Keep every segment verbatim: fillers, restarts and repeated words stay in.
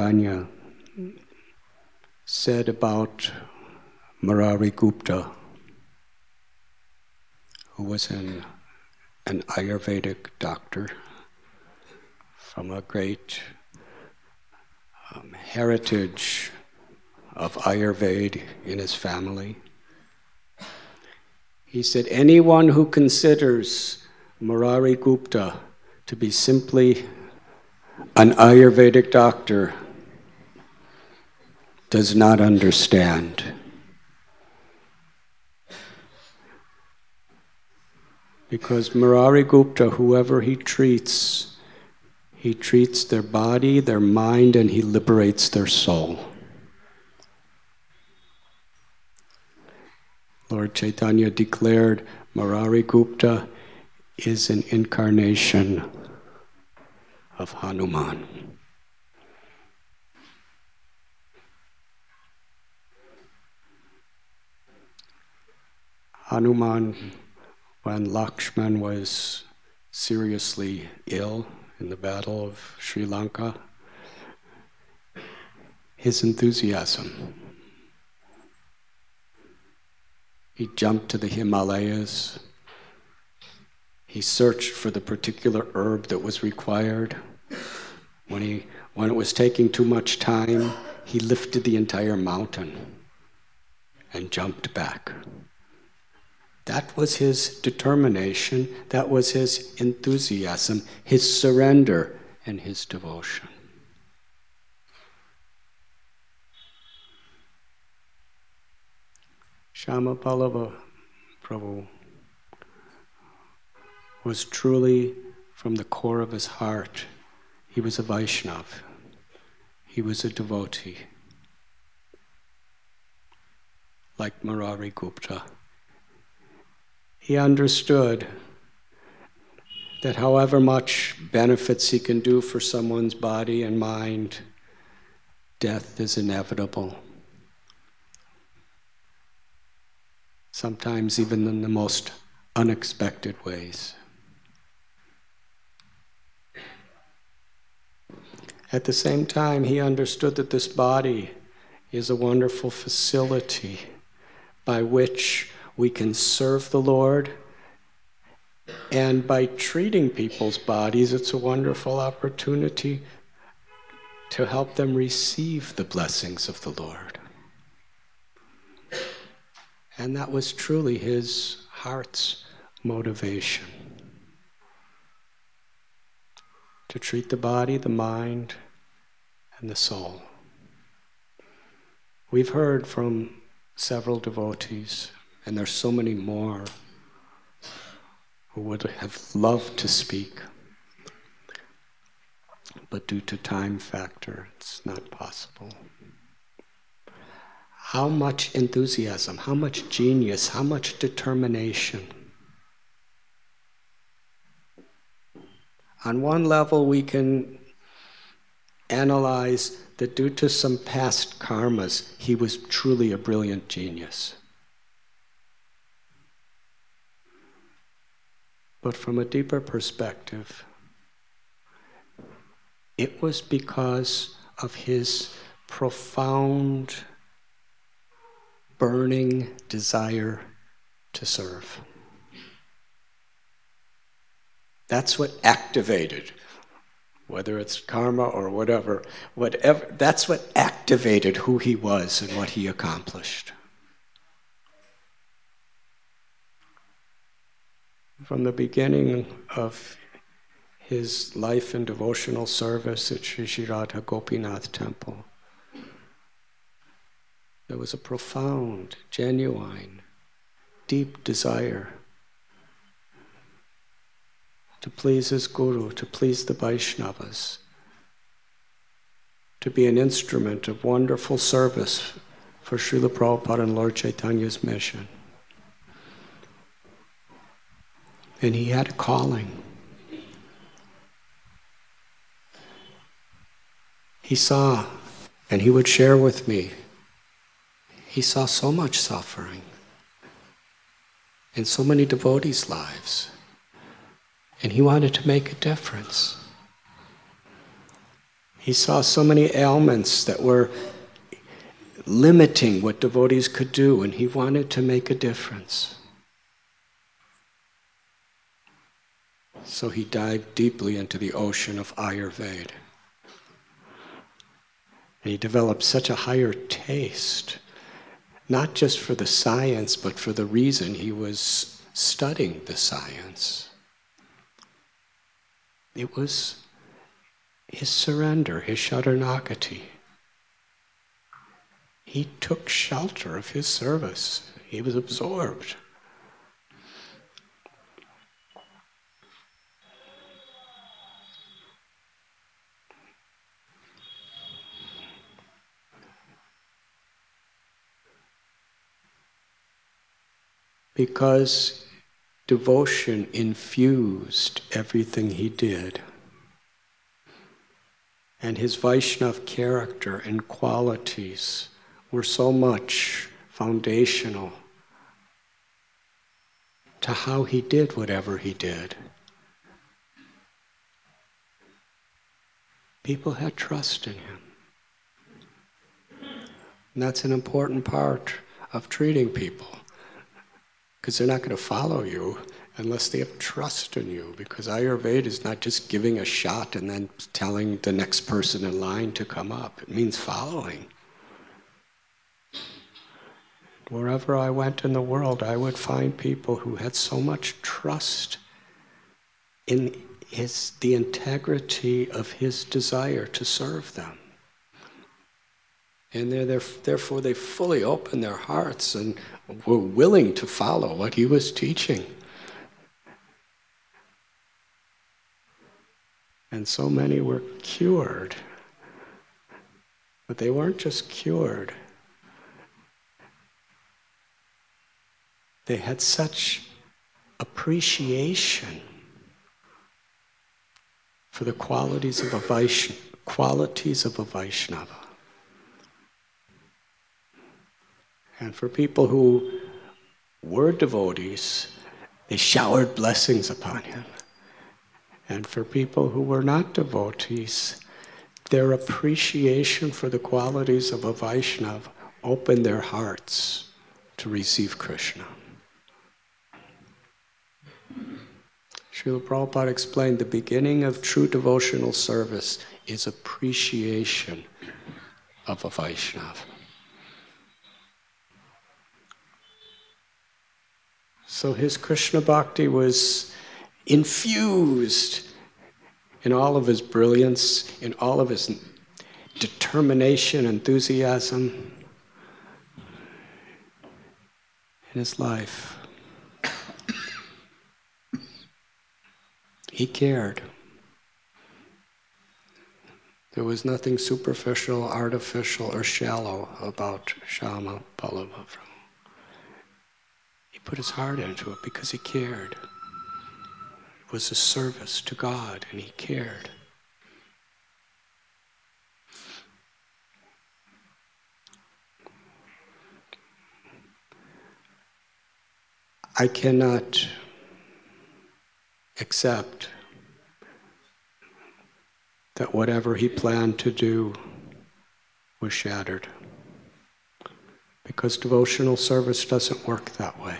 Chaitanya said about Murari Gupta, who was an, an Ayurvedic doctor from a great um, heritage of Ayurveda in his family. He said, anyone who considers Murari Gupta to be simply an Ayurvedic doctor does not understand. Because Murari Gupta, whoever he treats, he treats their body, their mind, and he liberates their soul. Lord Chaitanya declared Murari Gupta is an incarnation of Hanuman. Hanuman, when Lakshman was seriously ill in the battle of Sri Lanka, his enthusiasm. He jumped to the Himalayas. He searched for the particular herb that was required. When he, when it was taking too much time, he lifted the entire mountain and jumped back. That was his determination, that was his enthusiasm, his surrender, and his devotion. Shama Pallava Prabhu was truly, from the core of his heart, he was a Vaishnava. He was a devotee. Like Murari Gupta. He understood that however much benefits he can do for someone's body and mind, death is inevitable. Sometimes even in the most unexpected ways. At the same time, he understood that this body is a wonderful facility by which we can serve the Lord, and by treating people's bodies, it's a wonderful opportunity to help them receive the blessings of the Lord. And that was truly his heart's motivation. To treat the body, the mind, and the soul. We've heard from several devotees, and there's so many more who would have loved to speak, but due to time factor, it's not possible. How much enthusiasm, how much genius, how much determination. On one level, we can analyze that due to some past karmas, he was truly a brilliant genius. But from a deeper perspective, it was because of his profound, burning desire to serve. That's what activated, whether it's karma or whatever, whatever, that's what activated who he was and what he accomplished. From the beginning of his life in devotional service at Sri Sri Radha Gopinath Temple, there was a profound, genuine, deep desire to please his guru, to please the Vaishnavas, to be an instrument of wonderful service for Srila Prabhupada and Lord Chaitanya's mission. And he had a calling. He saw, and he would share with me, he saw so much suffering in so many devotees' lives. And he wanted to make a difference. He saw so many ailments that were limiting what devotees could do, and he wanted to make a difference. So he dived deeply into the ocean of Ayurveda. And he developed such a higher taste, not just for the science, but for the reason he was studying the science. It was his surrender, his Sharanagati. He took shelter of his service. He was absorbed. Because devotion infused everything he did. And his Vaishnava character and qualities were so much foundational to how he did whatever he did. People had trust in him. And that's an important part of treating people. Because they're not going to follow you unless they have trust in you. Because Ayurveda is not just giving a shot and then telling the next person in line to come up. It means following. Wherever I went in the world, I would find people who had so much trust in his, the integrity of his desire to serve them. And they're, they're, therefore they fully opened their hearts and were willing to follow what he was teaching. And so many were cured. But they weren't just cured. They had such appreciation for the qualities of a Vaishnava, qualities of a Vaishnava. And for people who were devotees, they showered blessings upon him. And for people who were not devotees, their appreciation for the qualities of a Vaishnava opened their hearts to receive Krishna. Srila Prabhupada explained the beginning of true devotional service is appreciation of a Vaishnava. So his Krishna Bhakti was infused in all of his brilliance, in all of his determination, enthusiasm, in his life. He cared. There was nothing superficial, artificial, or shallow about Shama Ballabha. He put his heart into it because he cared. It was a service to God, and he cared. I cannot accept that whatever he planned to do was shattered. Because devotional service doesn't work that way.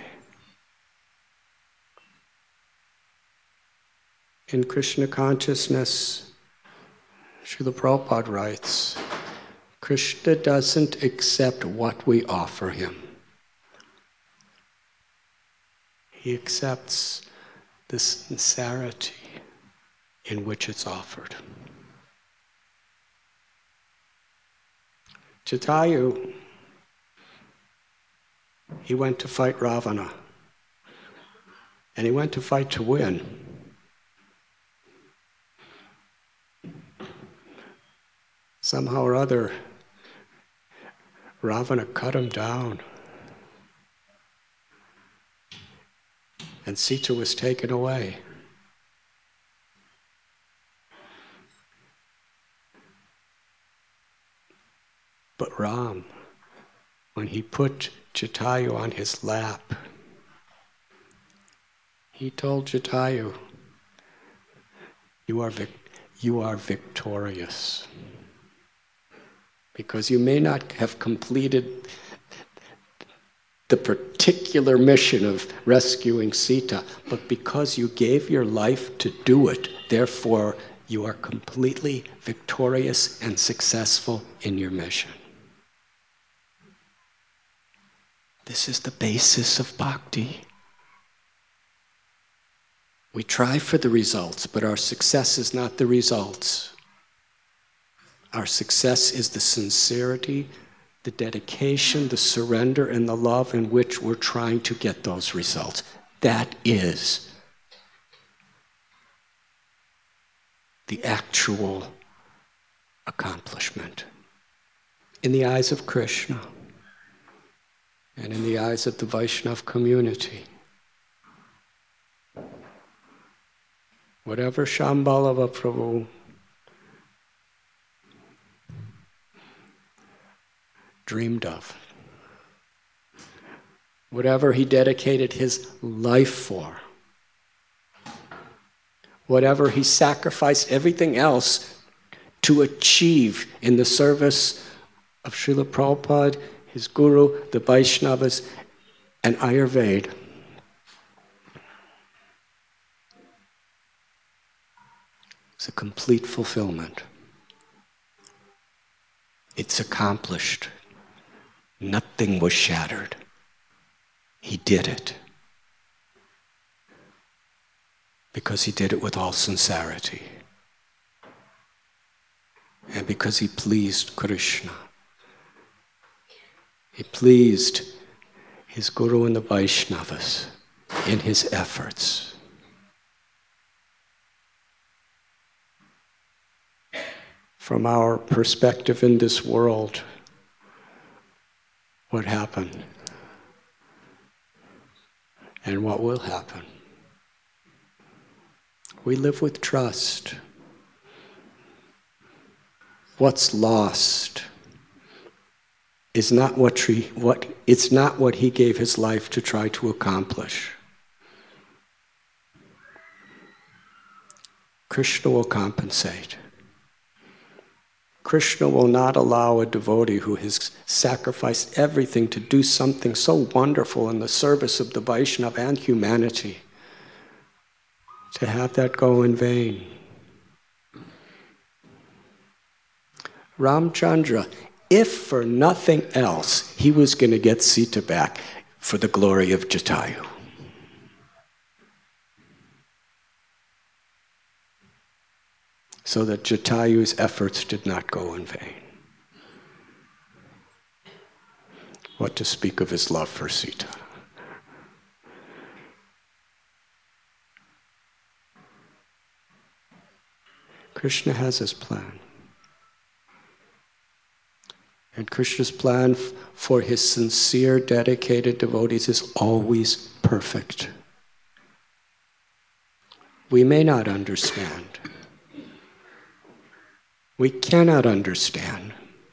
In Krishna consciousness, Srila Prabhupada writes, Krishna doesn't accept what we offer him. He accepts the sincerity in which it's offered. Jatayu, he went to fight Ravana. And he went to fight to win. Somehow or other, Ravana cut him down. And Sita was taken away. But Ram, when he put Jatayu on his lap, he told Jatayu, you are, vic- you are victorious. because you may not have completed the particular mission of rescuing Sita, but because you gave your life to do it, therefore you are completely victorious and successful in your mission. This is the basis of bhakti. We try for the results, but our success is not the results. Our success is the sincerity, the dedication, the surrender, and the love in which we're trying to get those results. That is the actual accomplishment in the eyes of Krishna and in the eyes of the Vaishnava community. Whatever Shambhalava Prabhu dreamed of, whatever he dedicated his life for, whatever he sacrificed everything else to achieve in the service of Srila Prabhupada, his guru, the Vaishnavas, and Ayurveda. It's a complete fulfillment. It's accomplished. Nothing was shattered. He did it. Because he did it with all sincerity. And because he pleased Krishna. He pleased his guru and the Vaishnavas in his efforts. From our perspective in this world, what happened and what will happen? We live with trust. What's lost is not what he, what it's not what he gave his life to try to accomplish. Krishna will compensate. Krishna will not allow a devotee who has sacrificed everything to do something so wonderful in the service of the Vaishnava and humanity to have that go in vain. Ramchandra, if for nothing else, he was going to get Sita back for the glory of Jatayu. So that Jatayu's efforts did not go in vain. What to speak of his love for Sita. Krishna has his plan. And Krishna's plan f- for his sincere, dedicated devotees is always perfect. We may not understand. We cannot understand.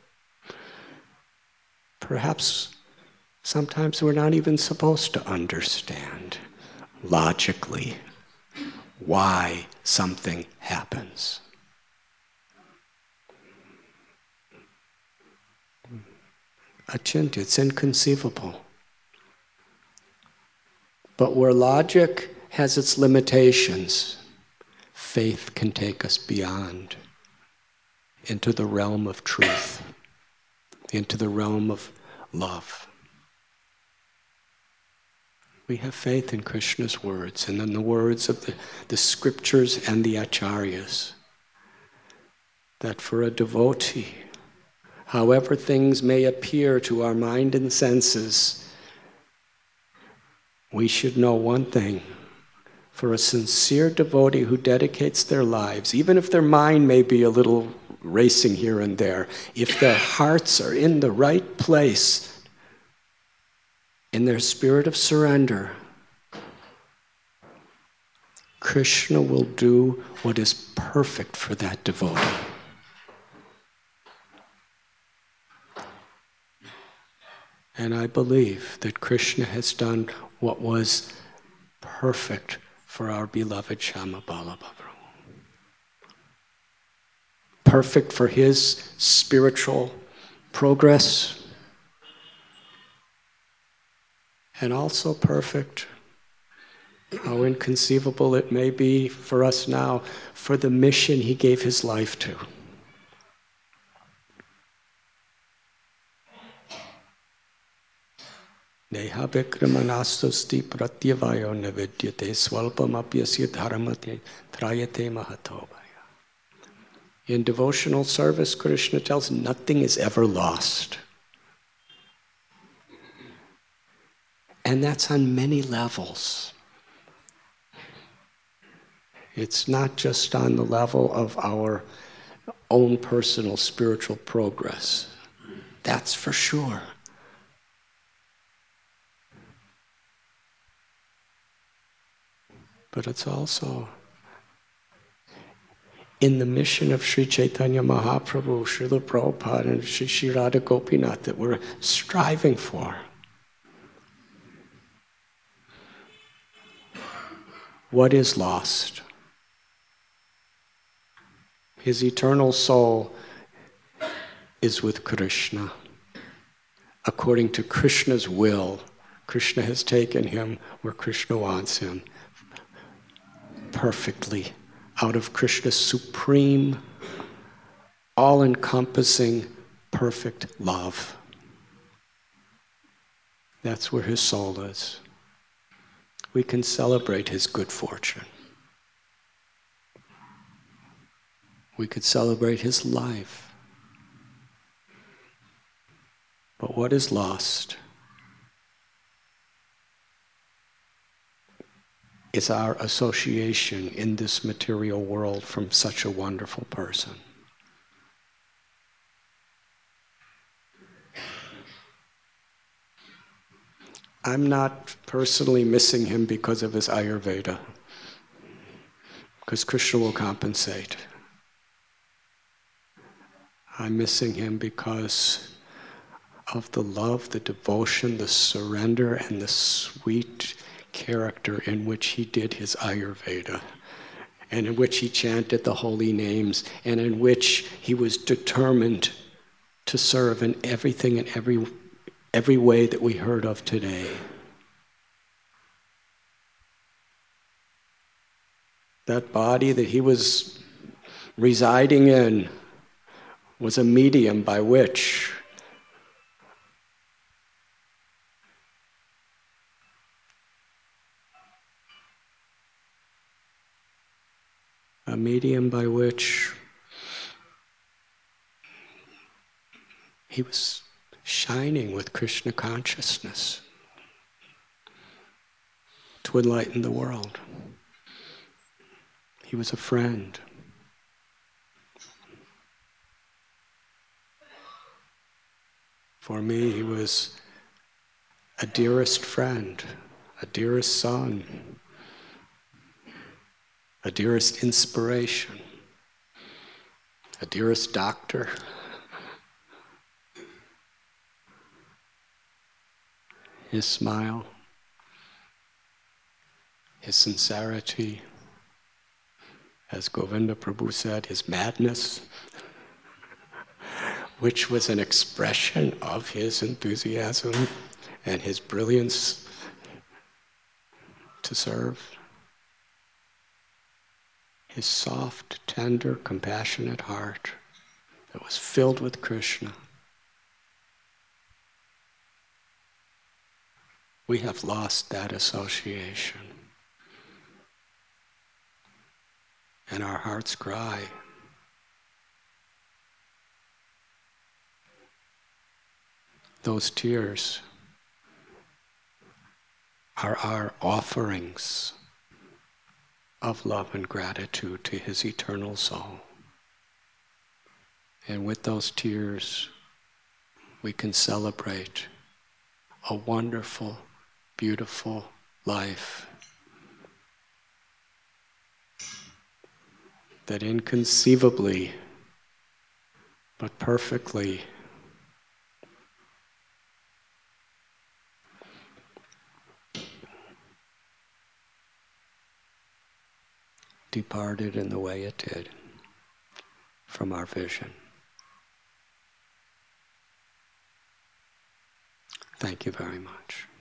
Perhaps sometimes we're not even supposed to understand logically why something happens. Achintya, it's inconceivable. But where logic has its limitations, faith can take us beyond, into the realm of truth, into the realm of love. We have faith in Krishna's words and in the words of the, the scriptures and the acharyas, that for a devotee, however things may appear to our mind and senses, we should know one thing. For a sincere devotee who dedicates their lives, even if their mind may be a little racing here and there, if their hearts are in the right place, in their spirit of surrender, Krishna will do what is perfect for that devotee. And I believe that Krishna has done what was perfect for our beloved Shyamabala Prabhu. Perfect for his spiritual progress, and also perfect. How inconceivable it may be for us now, for the mission he gave his life to. Neha Vikramanastosti pratyavayo nevidyate swalpamapyasya dharmate trayate mahatobaya. In devotional service, Krishna tells, nothing is ever lost. And that's on many levels. It's not just on the level of our own personal spiritual progress. That's for sure. But it's also in the mission of Sri Chaitanya Mahaprabhu, Srila Prabhupada, and Sri Sri Radha Gopinath that we're striving for. What is lost? His eternal soul is with Krishna. According to Krishna's will, Krishna has taken him where Krishna wants him, perfectly, out of Krishna's supreme, all-encompassing, perfect love. That's where his soul is. We can celebrate his good fortune. We could celebrate his life. But what is lost is our association in this material world from such a wonderful person. I'm not personally missing him because of his Ayurveda, because Krishna will compensate. I'm missing him because of the love, the devotion, the surrender, and the sweet character in which he did his Ayurveda, and in which he chanted the holy names, and in which he was determined to serve in everything and every, every way that we heard of today. That body that he was residing in was a medium by which a medium by which he was shining with Krishna consciousness to enlighten the world. He was a friend. For me, he was a dearest friend, a dearest son, a dearest inspiration, a dearest doctor. His smile, his sincerity, as Govinda Prabhu said, his madness, which was an expression of his enthusiasm and his brilliance to serve. His soft, tender, compassionate heart that was filled with Krishna. We have lost that association. And our hearts cry. Those tears are our offerings of love and gratitude to his eternal soul. And with those tears, we can celebrate a wonderful, beautiful life that inconceivably, but perfectly, departed in the way it did from our vision. Thank you very much.